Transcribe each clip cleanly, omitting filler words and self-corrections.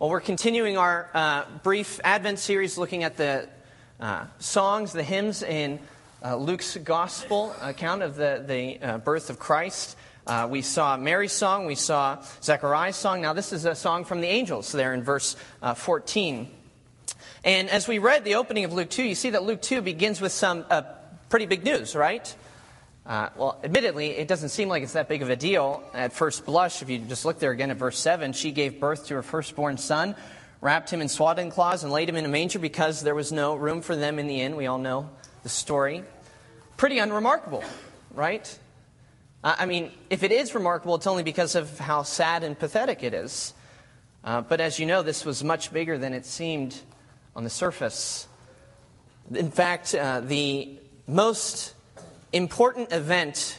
Well, we're continuing our brief Advent series looking at the songs, the hymns in Luke's Gospel account of the birth of Christ. We saw Mary's song, we saw Zechariah's song. Now this is a song from the angels there in verse 14. And as we read the opening of Luke 2, you see that Luke 2 begins with some pretty big news, right? Well, admittedly, it doesn't seem like it's that big of a deal at first blush. If you just look there again at verse 7, she gave birth to her firstborn son, wrapped him in swaddling cloths, and laid him in a manger because there was no room for them in the inn. We all know the story. Pretty unremarkable, right? I mean, if it is remarkable, it's only because of how sad and pathetic it is. But as you know, this was much bigger than it seemed on the surface. In fact, the most important event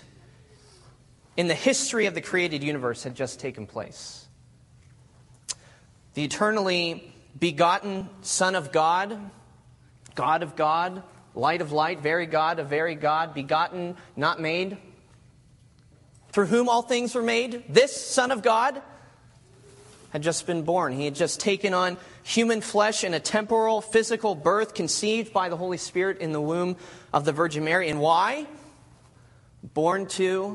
in the history of the created universe had just taken place. The eternally begotten Son of God, God of God, light of light, very God of very God, begotten, not made, through whom all things were made, this Son of God had just been born. He had just taken on human flesh in a temporal, physical birth, conceived by the Holy Spirit in the womb of the Virgin Mary. And why? Born to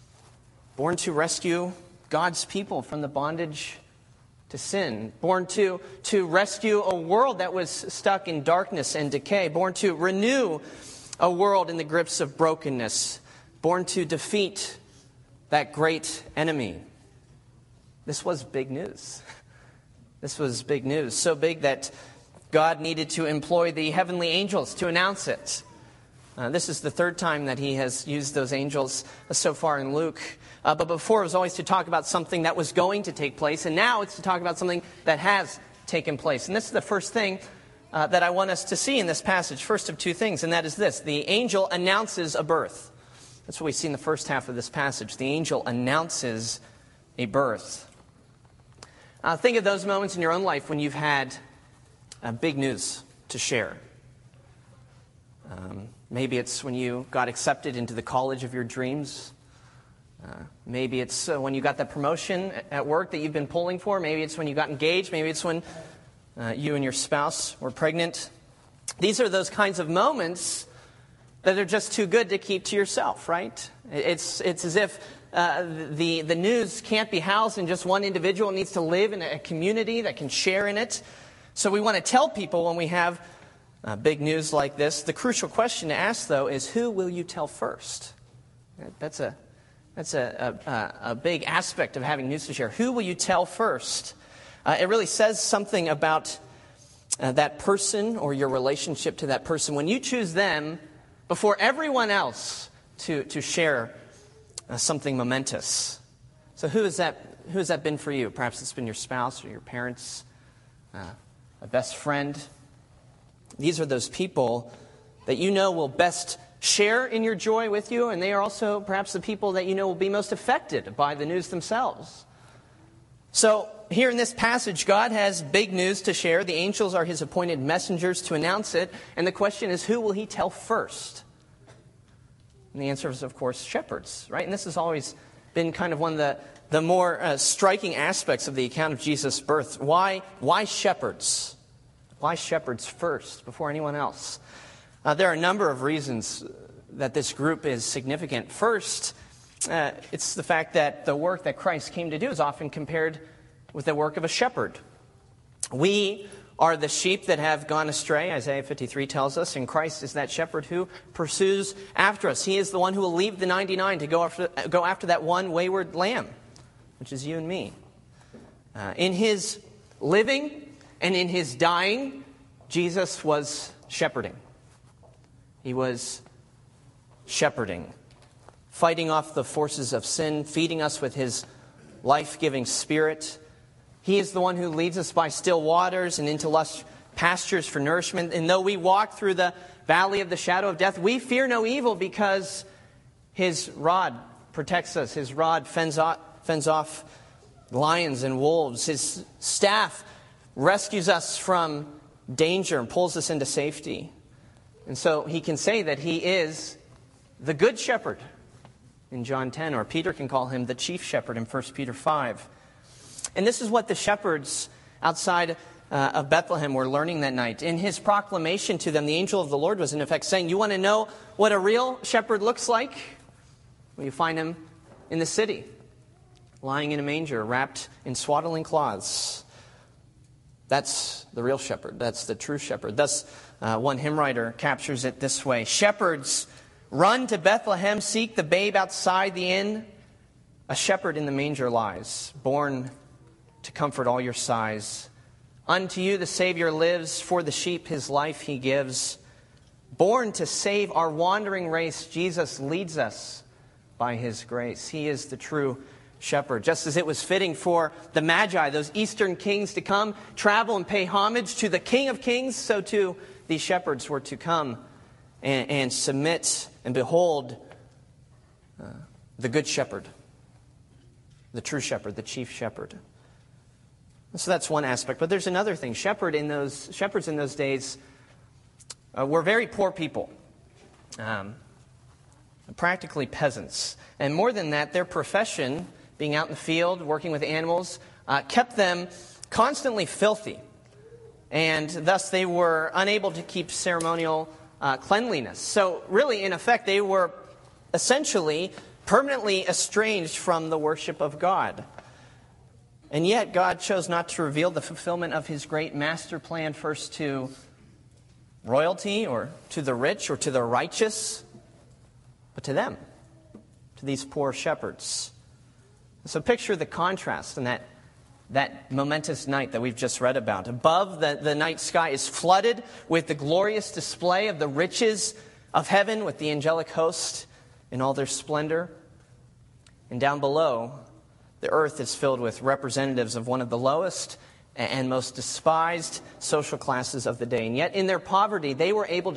rescue God's people from the bondage to sin. Born to rescue a world that was stuck in darkness and decay. Born to renew a world in the grips of brokenness. Born to defeat that great enemy. This was big news. This was big news. So big that God needed to employ the heavenly angels to announce it. This is the third time that he has used those angels so far in Luke. But before it was always to talk about something that was going to take place. And now it's to talk about something that has taken place. And this is the first thing that I want us to see in this passage. First of two things, and that is this. The angel announces a birth. That's what we see in the first half of this passage. The angel announces a birth. Think of those moments in your own life when you've had big news to share. Maybe it's when you got accepted into the college of your dreams. Maybe it's when you got that promotion at work that you've been pulling for. Maybe it's when you got engaged. Maybe it's when you and your spouse were pregnant. These are those kinds of moments that are just too good to keep to yourself, right? It's as if the news can't be housed in just one individual. It needs to live in a community that can share in it. So we want to tell people when we have big news like this. The crucial question to ask, though, is who will you tell first? That's a big aspect of having news to share. Who will you tell first? It really says something about that person or your relationship to that person when you choose them before everyone else to share something momentous. So who has that been for you? Perhaps it's been your spouse or your parents, a best friend. These are those people that you know will best share in your joy with you, and they are also perhaps the people that you know will be most affected by the news themselves. So here in this passage, God has big news to share. The angels are his appointed messengers to announce it, and the question is, who will he tell first? And the answer is, of course, shepherds, right? And this has always been kind of one of the more striking aspects of the account of Jesus' birth. Why shepherds? Why shepherds first, before anyone else? There are a number of reasons that this group is significant. First, it's the fact that the work that Christ came to do is often compared with the work of a shepherd. We are the sheep that have gone astray, Isaiah 53 tells us, and Christ is that shepherd who pursues after us. He is the one who will leave the 99 to go after that one wayward lamb, which is you and me. In his living and in his dying, Jesus was shepherding. He was shepherding, fighting off the forces of sin, feeding us with his life-giving Spirit. He is the one who leads us by still waters and into lush pastures for nourishment. And though we walk through the valley of the shadow of death, we fear no evil because his rod protects us. His rod fends off lions and wolves. His staff rescues us from danger and pulls us into safety. And so he can say that he is the good shepherd in John 10, or Peter can call him the chief shepherd in 1 Peter 5. And this is what the shepherds outside of Bethlehem were learning that night. In his proclamation to them, the angel of the Lord was in effect saying, you want to know what a real shepherd looks like? Well, you find him in the city, lying in a manger, wrapped in swaddling cloths. That's the real shepherd. That's the true shepherd. Thus, one hymn writer captures it this way. Shepherds, run to Bethlehem, seek the babe outside the inn. A shepherd in the manger lies, born to comfort all your sighs. Unto you the Savior lives, for the sheep his life he gives. Born to save our wandering race, Jesus leads us by his grace. He is the true shepherd. Just as it was fitting for the Magi, those Eastern kings, to come, travel, and pay homage to the King of Kings, so too these shepherds were to come and submit and behold the good shepherd, the true shepherd, the chief shepherd. So that's one aspect. But there's another thing. Shepherds in those days were very poor people, practically peasants. And more than that, their profession, being out in the field, working with animals, kept them constantly filthy. And thus they were unable to keep ceremonial cleanliness. So really, in effect, they were essentially permanently estranged from the worship of God. And yet, God chose not to reveal the fulfillment of his great master plan first to royalty or to the rich or to the righteous, but to them, to these poor shepherds. So picture the contrast in that momentous night that we've just read about. Above, the night sky is flooded with the glorious display of the riches of heaven with the angelic host in all their splendor. And down below, the earth is filled with representatives of one of the lowest and most despised social classes of the day. And yet in their poverty, they were able to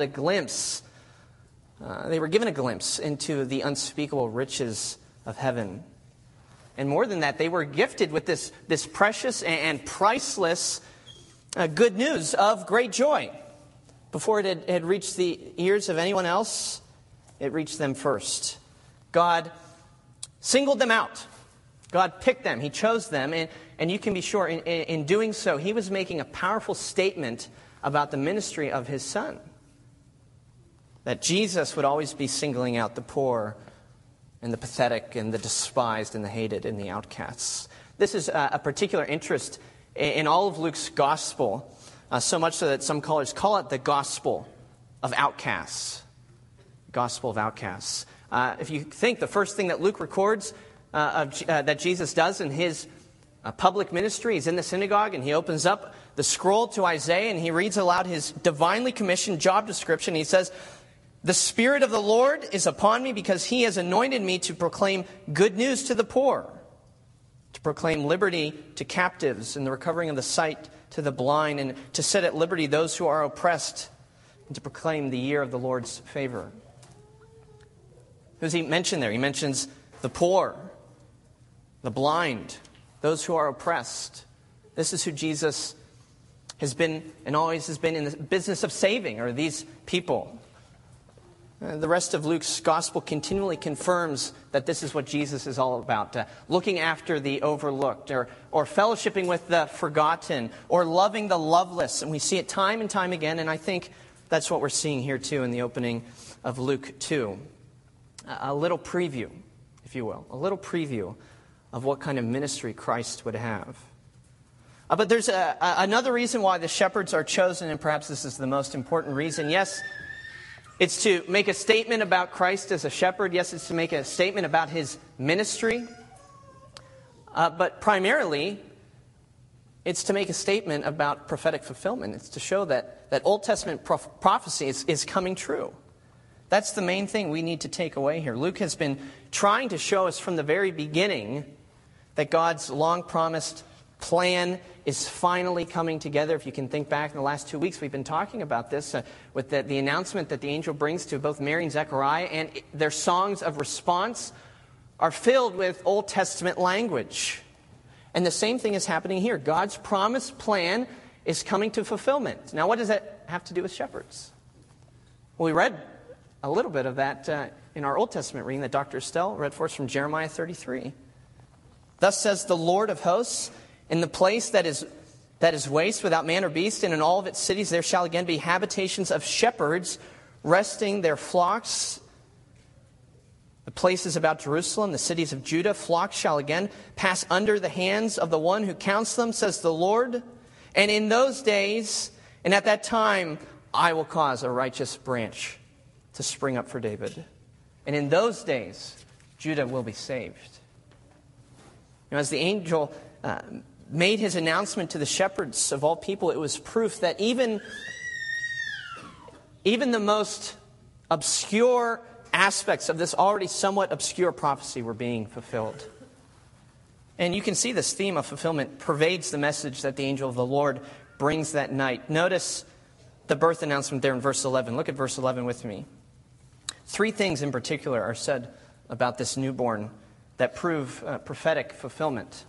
they were given a glimpse into the unspeakable riches of heaven. And more than that, they were gifted with this precious and priceless good news of great joy. Before it had reached the ears of anyone else, it reached them first. God singled them out. God picked them. He chose them. And you can be sure in doing so, he was making a powerful statement about the ministry of his Son. That Jesus would always be singling out the poor and the pathetic and the despised and the hated and the outcasts. This is a particular interest in all of Luke's gospel, so much so that some scholars call it the gospel of outcasts. Gospel of outcasts. If you think the first thing that Luke records that Jesus does in his public ministry, he's in the synagogue and he opens up the scroll to Isaiah and he reads aloud his divinely commissioned job description. He says, "The Spirit of the Lord is upon me because he has anointed me to proclaim good news to the poor, to proclaim liberty to captives and the recovering of the sight to the blind, and to set at liberty those who are oppressed, and to proclaim the year of the Lord's favor." Who does he mention there? He mentions the poor, the blind, those who are oppressed. This is who Jesus has been and always has been in the business of saving, or these people. The rest of Luke's gospel continually confirms that this is what Jesus is all about. Looking after the overlooked, or fellowshipping with the forgotten, or loving the loveless. And we see it time and time again, and I think that's what we're seeing here too in the opening of Luke 2. A little preview, if you will. A little preview of what kind of ministry Christ would have. But there's another reason why the shepherds are chosen, and perhaps this is the most important reason. Yes, it's to make a statement about Christ as a shepherd. Yes, it's to make a statement about his ministry. But primarily, it's to make a statement about prophetic fulfillment. It's to show that Old Testament prophecy is coming true. That's the main thing we need to take away here. Luke has been trying to show us from the very beginning that God's long-promised plan is finally coming together. If you can think back in the last 2 weeks, we've been talking about this with the announcement that the angel brings to both Mary and Zechariah, and their songs of response are filled with Old Testament language. And the same thing is happening here. God's promised plan is coming to fulfillment. Now, what does that have to do with shepherds? Well, we read a little bit of that in our Old Testament reading that Dr. Estelle read for us from Jeremiah 33. "Thus says the Lord of hosts, in the place that is that is waste, without man or beast, and in all of its cities there shall again be habitations of shepherds, resting their flocks. The places about Jerusalem, the cities of Judah, flocks shall again pass under the hands of the one who counts them, says the Lord. And in those days, and at that time, I will cause a righteous branch to spring up for David. And in those days, Judah will be saved. As the angel made his announcement to the shepherds of all people, it was proof that even the most obscure aspects of this already somewhat obscure prophecy were being fulfilled. And you can see this theme of fulfillment pervades the message that the angel of the Lord brings that night. Notice the birth announcement there in verse 11. Look at verse 11 with me. 3 things in particular are said about this newborn that prove prophetic fulfillment.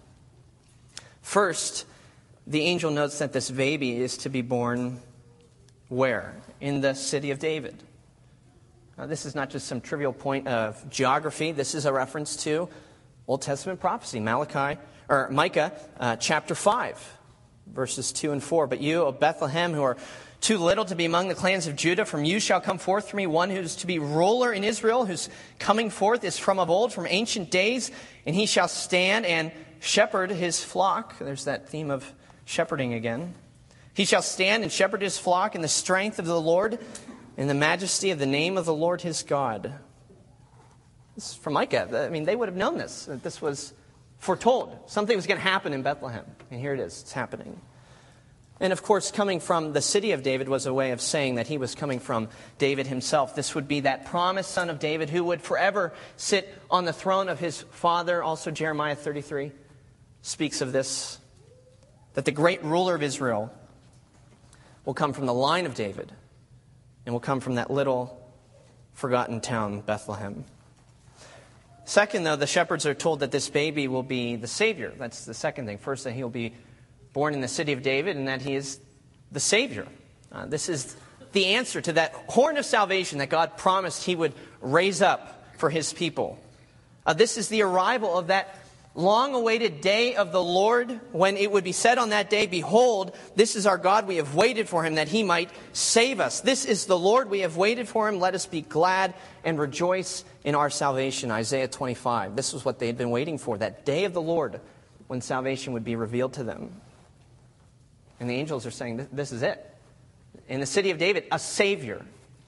First, the angel notes that this baby is to be born where? In the city of David. Now, this is not just some trivial point of geography. This is a reference to Old Testament prophecy, Micah chapter 5, verses 2 and 4. But you, O Bethlehem, who are too little to be among the clans of Judah, from you shall come forth for me one who is to be ruler in Israel, whose coming forth is from of old, from ancient days, and he shall stand and shepherd his flock. There's that theme of shepherding again. He shall stand and shepherd his flock in the strength of the Lord, in the majesty of the name of the Lord his God. This is from Micah. I mean, they would have known this, that this was foretold. Something was going to happen in Bethlehem. And here it is. It's happening. And of course, coming from the city of David was a way of saying that he was coming from David himself. This would be that promised son of David who would forever sit on the throne of his father. Also, Jeremiah 33 speaks of this, that the great ruler of Israel will come from the line of David and will come from that little forgotten town, Bethlehem. Second, though, the shepherds are told that this baby will be the Savior. That's the second thing. First, that he will be born in the city of David and that he is the Savior. This is the answer to that horn of salvation that God promised he would raise up for his people. This is the arrival of that long-awaited day of the Lord, when it would be said on that day, behold, this is our God, we have waited for him that he might save us. This is the Lord, we have waited for him, let us be glad and rejoice in our salvation. Isaiah 25. This was what they had been waiting for, that day of the Lord when salvation would be revealed to them. And the angels are saying, this is it. In the city of David, a Savior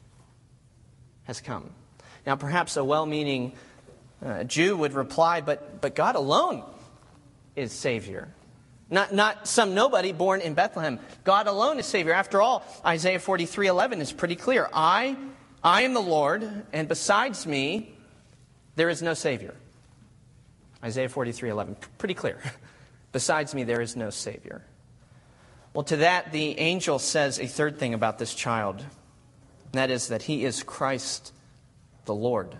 has come. Now, perhaps a well-meaning Jew would reply, but God alone is Savior. Not some nobody born in Bethlehem. God alone is Savior. After all, Isaiah 43:11 is pretty clear. I am the Lord, and besides me, there is no Savior. Isaiah 43:11, pretty clear. Besides me, there is no Savior. Well, to that, the angel says a third thing about this child. And that is that he is Christ the Lord.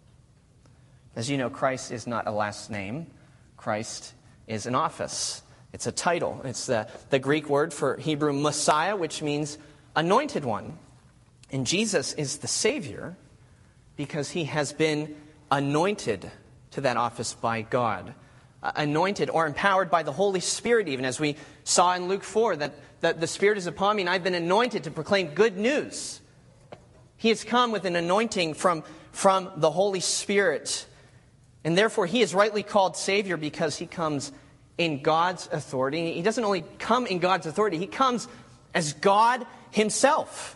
As you know, Christ is not a last name. Christ is an office. It's a title. It's the Greek word for Hebrew Messiah, which means anointed one. And Jesus is the Savior because he has been anointed to that office by God. Anointed or empowered by the Holy Spirit, even as we saw in Luke 4, that the Spirit is upon me and I've been anointed to proclaim good news. He has come with an anointing from the Holy Spirit. And therefore, he is rightly called Savior because he comes in God's authority. He doesn't only come in God's authority, he comes as God himself.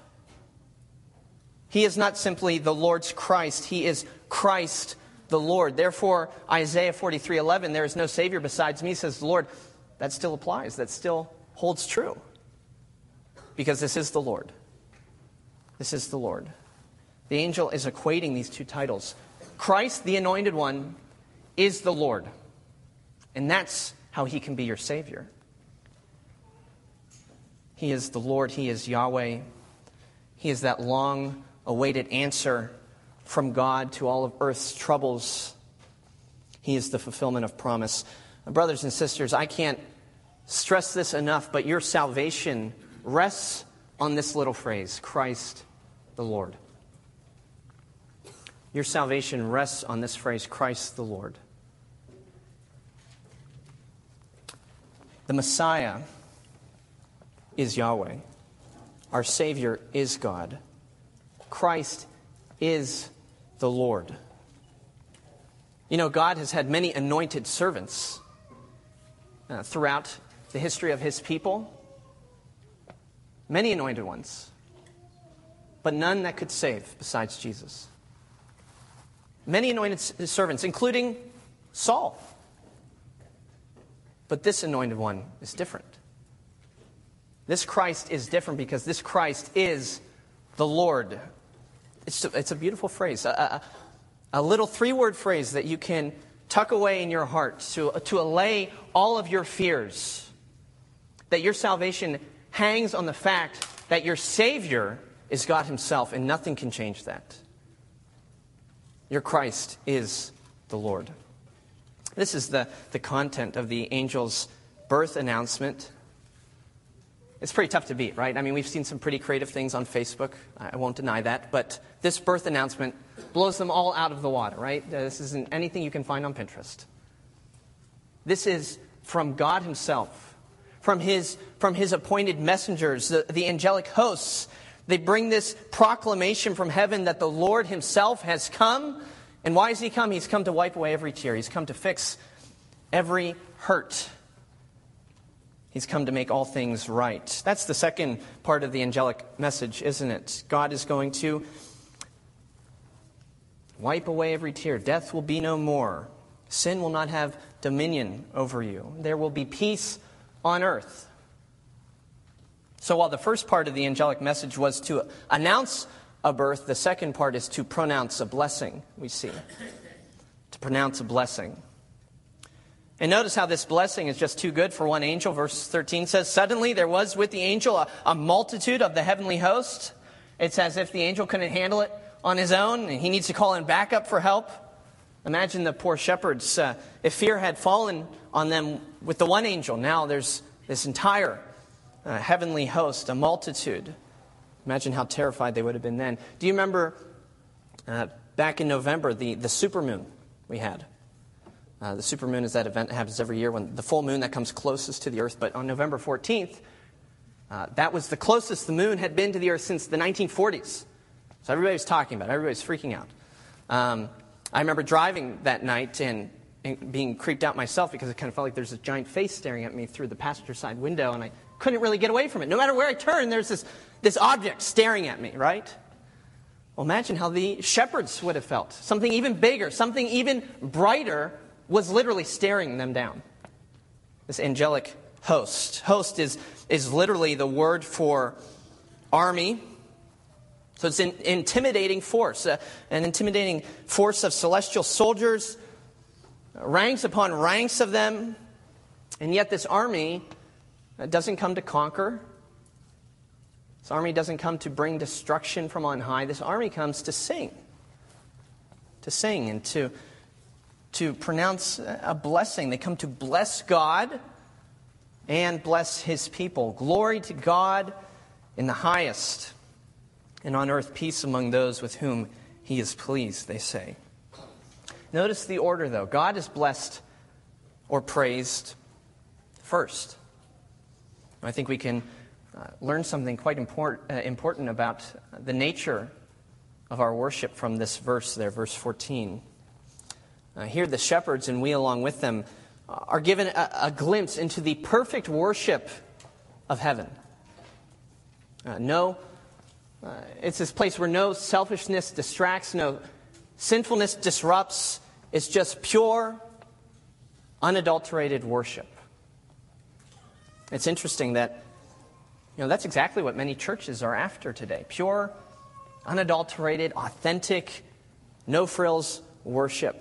He is not simply the Lord's Christ, he is Christ the Lord. Therefore, Isaiah 43:11, there is no Savior besides me, says the Lord. That still applies. That still holds true. Because this is the Lord. This is the Lord. The angel is equating these two titles. Christ, the Anointed One, is the Lord. And that's how he can be your Savior. He is the Lord. He is Yahweh. He is that long-awaited answer from God to all of earth's troubles. He is the fulfillment of promise. Brothers and sisters, I can't stress this enough, but your salvation rests on this little phrase, Christ the Lord. Your salvation rests on this phrase, Christ the Lord. The Messiah is Yahweh. Our Savior is God. Christ is the Lord. You know, God has had many anointed servants throughout the history of his people. Many anointed ones. But none that could save besides Jesus. Many anointed servants, including Saul. But this anointed one is different. This Christ is different because this Christ is the Lord. It's a beautiful phrase. A little 3-word phrase that you can tuck away in your heart to allay all of your fears. That your salvation hangs on the fact that your Savior is God himself, and nothing can change that. Your Christ is the Lord. This is the content of the angel's birth announcement. It's pretty tough to beat, right? I mean, we've seen some pretty creative things on Facebook. I won't deny that. But this birth announcement blows them all out of the water, right? This isn't anything you can find on Pinterest. This is from God himself, from his appointed messengers, the angelic hosts. They bring this proclamation from heaven that the Lord himself has come. And why has he come? He's come to wipe away every tear. He's come to fix every hurt. He's come to make all things right. That's the second part of the angelic message, isn't it? God is going to wipe away every tear. Death will be no more. Sin will not have dominion over you. There will be peace on earth. So while the first part of the angelic message was to announce a birth, the second part is to pronounce a blessing, we see. To pronounce a blessing. And notice how this blessing is just too good for one angel. Verse 13 says, "Suddenly there was with the angel a multitude of the heavenly host." It's as if the angel couldn't handle it on his own, and he needs to call in backup for help. Imagine the poor shepherds. If fear had fallen on them with the one angel, now there's this entire heavenly host, a multitude. Imagine how terrified they would have been then. Do you remember back in November, the supermoon we had? The supermoon is that event that happens every year when the full moon that comes closest to the earth. But on November 14th, that was the closest the moon had been to the earth since the 1940s. So everybody was talking about it. Everybody was freaking out. I remember driving that night and being creeped out myself because it kind of felt like there's a giant face staring at me through the passenger side window, and I couldn't really get away from it. No matter where I turned, there's this object staring at me, right? Well, imagine how the shepherds would have felt. Something even bigger, something even brighter was literally staring them down. This angelic host. Host is literally the word for army. So it's an intimidating force, an intimidating force of celestial soldiers, ranks upon ranks of them. And yet this army doesn't come to conquer. This army doesn't come to bring destruction from on high. This army comes to sing. To sing and to pronounce a blessing. They come to bless God and bless his people. Glory to God in the highest, and on earth peace among those with whom he is pleased, they say. Notice the order, though. God is blessed or praised first. I think we can learn something quite important about the nature of our worship from this verse there, verse 14. Here the shepherds, and we along with them, are given a glimpse into the perfect worship of heaven. It's this place where no selfishness distracts, no sinfulness disrupts. It's just pure, unadulterated worship. It's interesting that, that's exactly what many churches are after today. Pure, unadulterated, authentic, no-frills worship.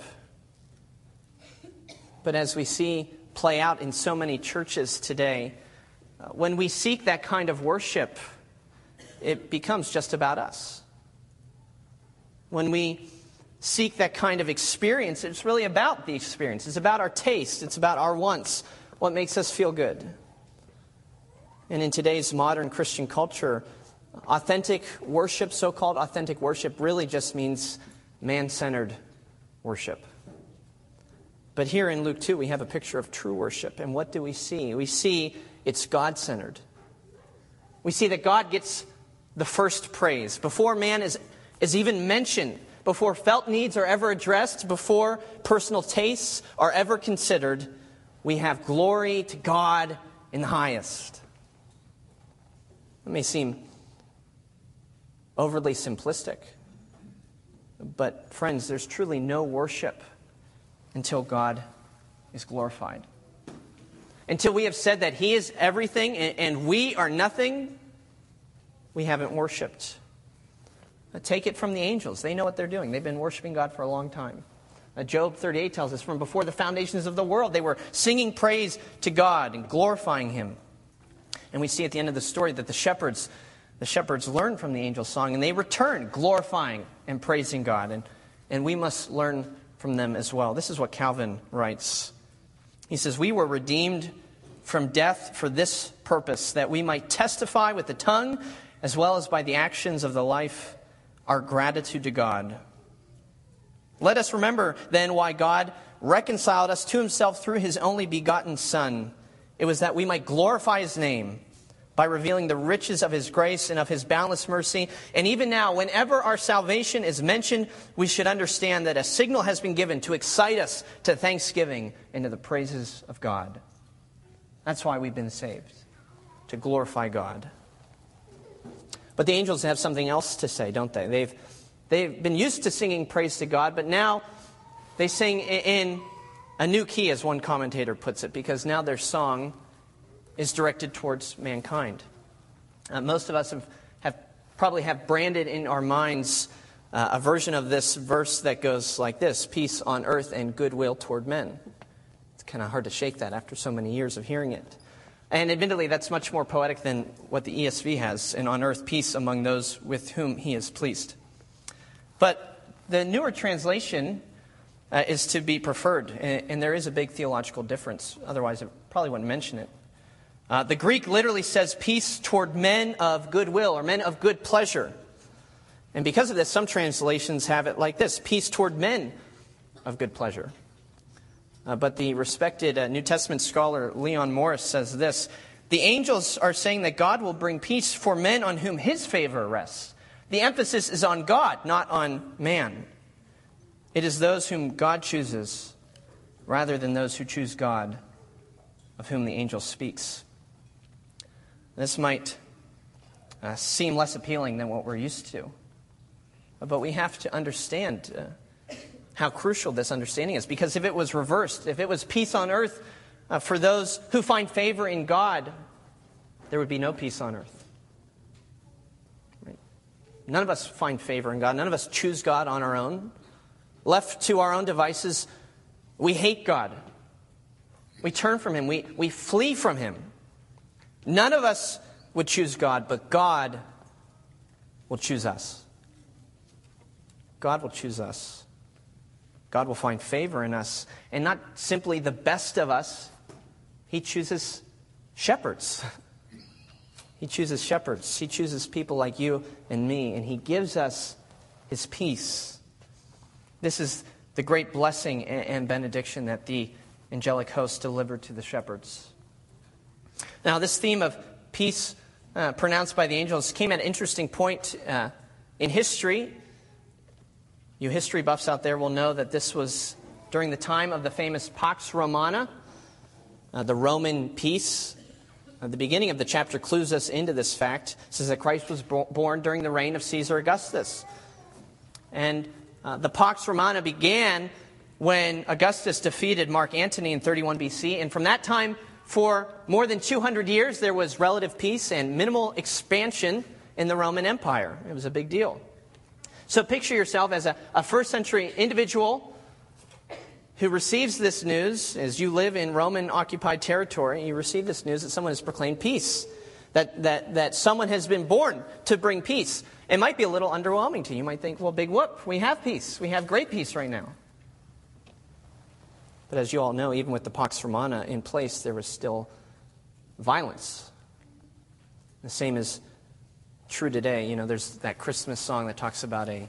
But as we see play out in so many churches today, when we seek that kind of worship, it becomes just about us. When we seek that kind of experience, it's really about the experience. It's about our taste. It's about our wants, what makes us feel good. And in today's modern Christian culture, authentic worship, so-called authentic worship, really just means man-centered worship. But here in Luke 2, we have a picture of true worship. And what do we see? We see it's God-centered. we see that God gets the first praise. Before man is even mentioned, before felt needs are ever addressed, before personal tastes are ever considered, we have glory to God in the highest. It may seem overly simplistic, but friends, there's truly no worship until God is glorified. Until we have said that He is everything and we are nothing, we haven't worshiped. Take it from the angels. They know what they're doing. They've been worshiping God for a long time. Job 38 tells us from before the foundations of the world, they were singing praise to God and glorifying Him. And we see at the end of the story that the shepherds learned from the angel's song, and they returned glorifying and praising God. And we must learn from them as well. This is what Calvin writes. He says, "We were redeemed from death for this purpose, that we might testify with the tongue as well as by the actions of the life our gratitude to God. Let us remember then why God reconciled us to Himself through His only begotten Son. It was that we might glorify His name by revealing the riches of His grace and of His boundless mercy. And even now, whenever our salvation is mentioned, we should understand that a signal has been given to excite us to thanksgiving and to the praises of God." That's why we've been saved, to glorify God. But the angels have something else to say, don't they? They've been used to singing praise to God, but now they sing in a new key, as one commentator puts it, because now their song is directed towards mankind. Most of us probably have branded in our minds a version of this verse that goes like this: "Peace on earth and goodwill toward men." It's kind of hard to shake that after so many years of hearing it. And admittedly, that's much more poetic than what the ESV has, "and on earth peace among those with whom He is pleased." But the newer translation is to be preferred, and there is a big theological difference. Otherwise, I probably wouldn't mention it. The Greek literally says peace toward men of goodwill, or men of good pleasure. And because of this, some translations have it like this: peace toward men of good pleasure. But the respected New Testament scholar Leon Morris says this: "The angels are saying that God will bring peace for men on whom His favor rests. The emphasis is on God, not on man. It is those whom God chooses, rather than those who choose God, of whom the angel speaks." This might seem less appealing than what we're used to. But we have to understand how crucial this understanding is. Because if it was reversed, if it was peace on earth for those who find favor in God, there would be no peace on earth. Right? None of us find favor in God. None of us choose God on our own. Left to our own devices, we hate God. We turn from Him. We flee from Him. None of us would choose God, but God will choose us. God will choose us. God will find favor in us. And not simply the best of us. He chooses shepherds. He chooses shepherds. He chooses people like you and me. And He gives us His peace. This is the great blessing and benediction that the angelic host delivered to the shepherds. Now, this theme of peace pronounced by the angels came at an interesting point in history. You history buffs out there will know that this was during the time of the famous Pax Romana, the Roman peace. The beginning of the chapter clues us into this fact. It says that Christ was born during the reign of Caesar Augustus. And the Pax Romana began when Augustus defeated Mark Antony in 31 BC. And from that time, for more than 200 years, there was relative peace and minimal expansion in the Roman Empire. It was a big deal. So picture yourself as a first century individual who receives this news. As you live in Roman occupied territory, you receive this news that someone has proclaimed peace, that someone has been born to bring peace. It might be a little underwhelming to you. You might think, well, big whoop, we have peace. We have great peace right now. But as you all know, even with the Pax Romana in place, there was still violence. The same is true today. You know, there's that Christmas song that talks about a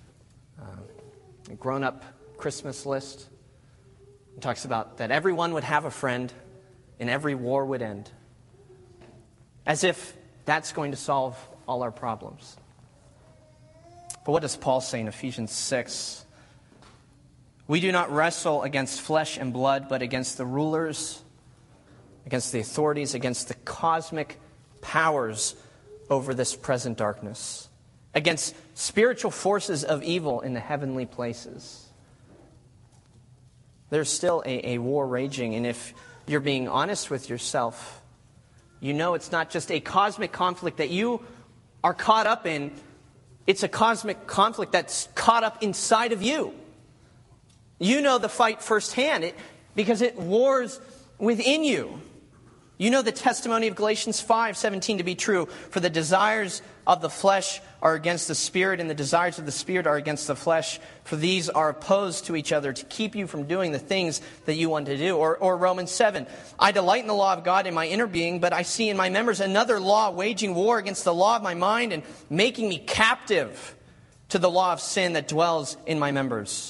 grown-up Christmas list. It talks about that everyone would have a friend and every war would end. As if That's going to solve all our problems. But what does Paul say in Ephesians 6? We do not wrestle against flesh and blood, but against the rulers, against the authorities, against the cosmic powers over this present darkness, against spiritual forces of evil in the heavenly places. There's still a war raging, and if you're being honest with yourself, you know it's not just a cosmic conflict that you are caught up in. It's a cosmic conflict that's caught up inside of you. You know the fight firsthand because it wars within you. You know the testimony of Galatians 5:17 to be true. For the desires of the flesh are against the Spirit, and the desires of the Spirit are against the flesh. For these are opposed to each other to keep you from doing the things that you want to do. Or Romans 7. I delight in the law of God in my inner being, but I see in my members another law waging war against the law of my mind and making me captive to the law of sin that dwells in my members.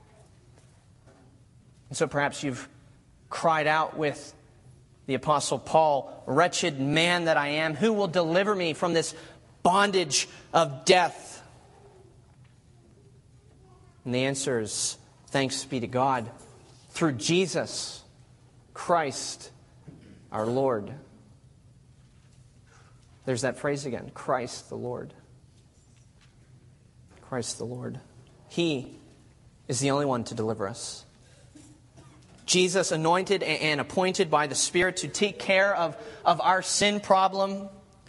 And so perhaps you've cried out with the Apostle Paul, wretched man that I am, who will deliver me from this bondage of death? And the answer is, thanks be to God, through Jesus Christ our Lord. There's that phrase again, Christ the Lord. Christ the Lord. He is the only one to deliver us. Jesus, anointed and appointed by the Spirit to take care of our sin problem.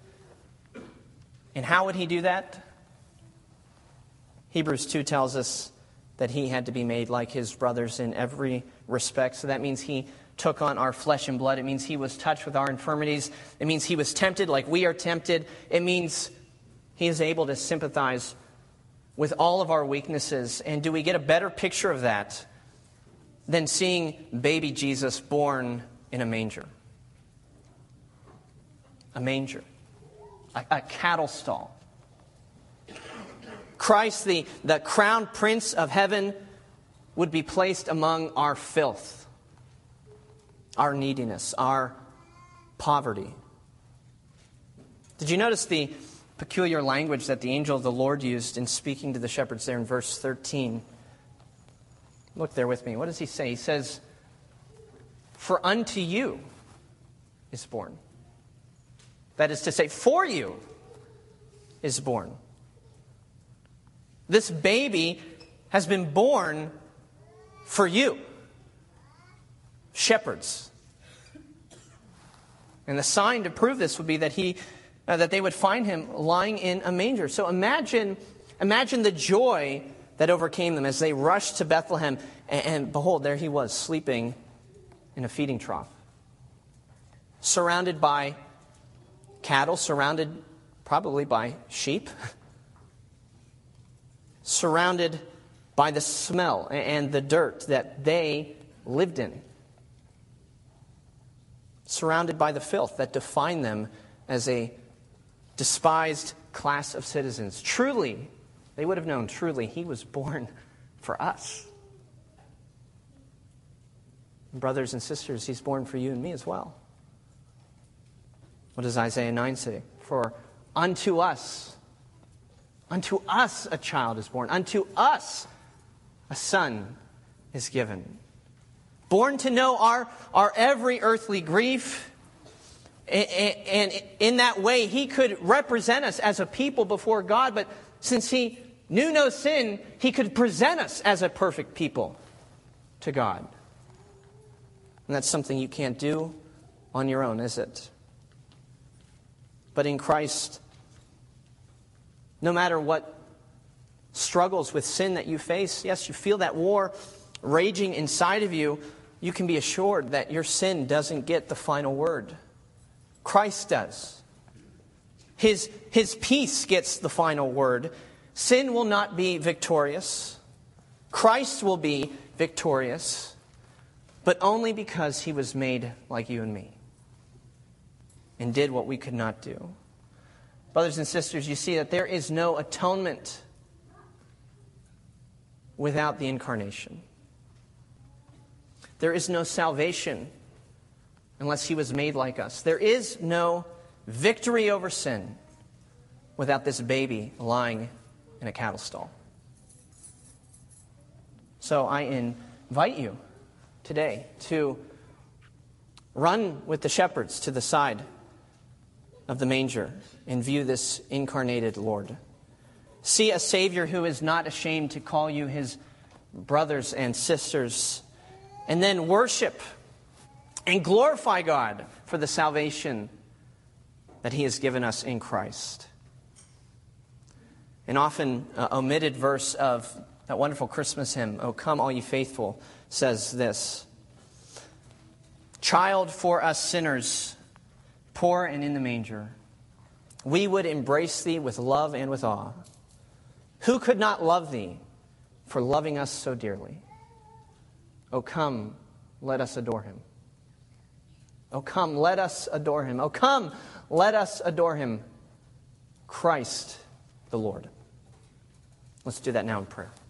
And how would he do that? Hebrews 2 tells us that he had to be made like his brothers in every respect. So that means he took on our flesh and blood. It means he was touched with our infirmities. It means he was tempted like we are tempted. It means he is able to sympathize with all of our weaknesses. And do we get a better picture of that than seeing baby Jesus born in a manger? A manger. A cattle stall. Christ, the crowned prince of heaven, would be placed among our filth, our neediness, our poverty. Did you notice the peculiar language that the angel of the Lord used in speaking to the shepherds there in verse 13? Look there with me. What does he say? He says, for unto you is born. That is to say, for you is born. This baby has been born for you, shepherds. And the sign to prove this would be that that they would find him lying in a manger. So imagine the joy that overcame them as they rushed to Bethlehem, and behold, there he was, sleeping in a feeding trough, surrounded by cattle, surrounded probably by sheep, surrounded by the smell and the dirt that they lived in, surrounded by the filth that defined them as a despised class of citizens. Truly, they would have known, truly, he was born for us. Brothers and sisters, he's born for you and me as well. What does Isaiah 9 say? For unto us a child is born. Unto us a son is given. Born to know our every earthly grief. And in that way, he could represent us as a people before God. But since he knew no sin, he could present us as a perfect people to God. And that's something you can't do on your own, is it? But in Christ, no matter what struggles with sin that you face, yes, you feel that war raging inside of you, you can be assured that your sin doesn't get the final word. Christ does. His peace gets the final word. Sin will not be victorious. Christ will be victorious, but only because he was made like you and me and did what we could not do. Brothers and sisters, you see that there is no atonement without the incarnation. There is no salvation unless he was made like us. There is no victory over sin without this baby lying in a cattle stall. So I invite you today to run with the shepherds to the side of the manger and view this incarnated Lord. See a Savior who is not ashamed to call you his brothers and sisters, and then worship and glorify God for the salvation that he has given us in Christ. An often omitted verse of that wonderful Christmas hymn, "O Come All Ye Faithful," says this: "Child for us sinners, poor and in the manger, we would embrace thee with love and with awe. Who could not love thee for loving us so dearly? O come, let us adore him. O come, let us adore him. O come, let us adore him, Christ the Lord." Let's do that now in prayer.